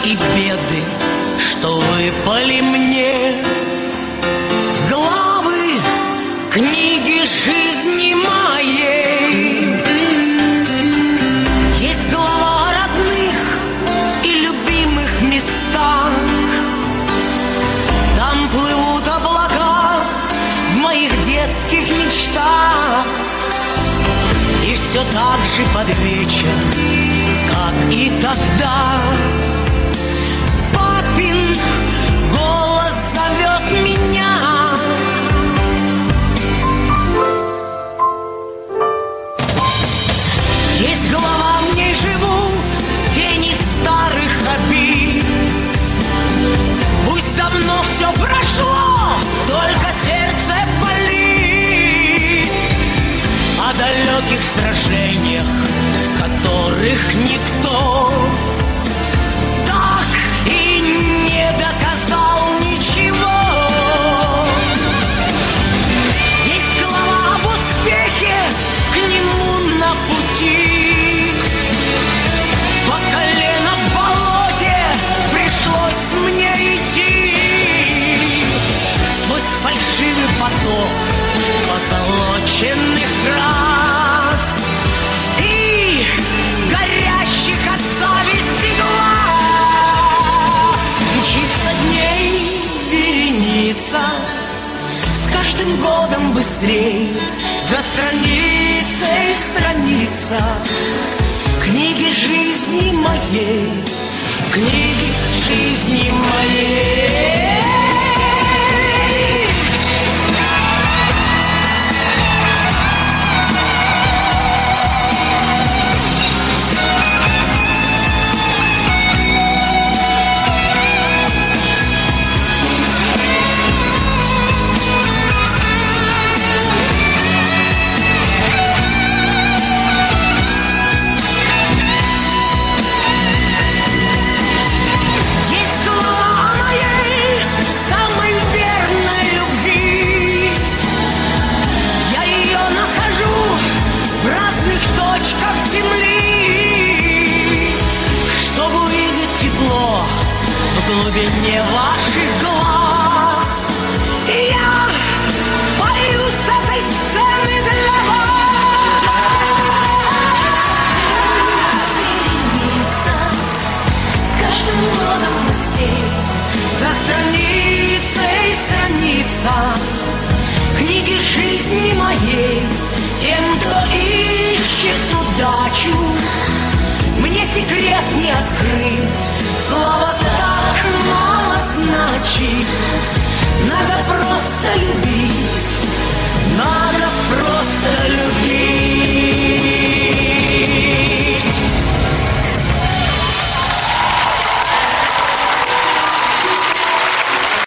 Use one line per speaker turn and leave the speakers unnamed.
и беды, что выпали мне. Главы книги жизни моей. Есть глава о родных и любимых местах. Там плывут облака в моих детских мечтах. И все так же под вечер, как и тогда, папин голос зовет меня. Есть глава, в ней живут тени старых обид. Пусть давно все прошло, только сердце болит о далеких сражениях, в которых никто так и не доказал ничего. Есть глава об успехе, к нему на пути. По колено в болоте пришлось мне идти. Сквозь фальшивый поток позолоченных фраз и горящих от зависти глаз. Мчится дней вереница, с каждым годом быстрей. За страницей страница книги жизни моей, книги жизни моей. В глубине ваших глаз я пою с этой сцены для вас. Вереница, с каждым годом быстрей. За страницей страница книги жизни моей. Тем, кто ищет удачу, мне секрет не открыть. Слава так мало значит. Надо просто любить. Надо просто любить.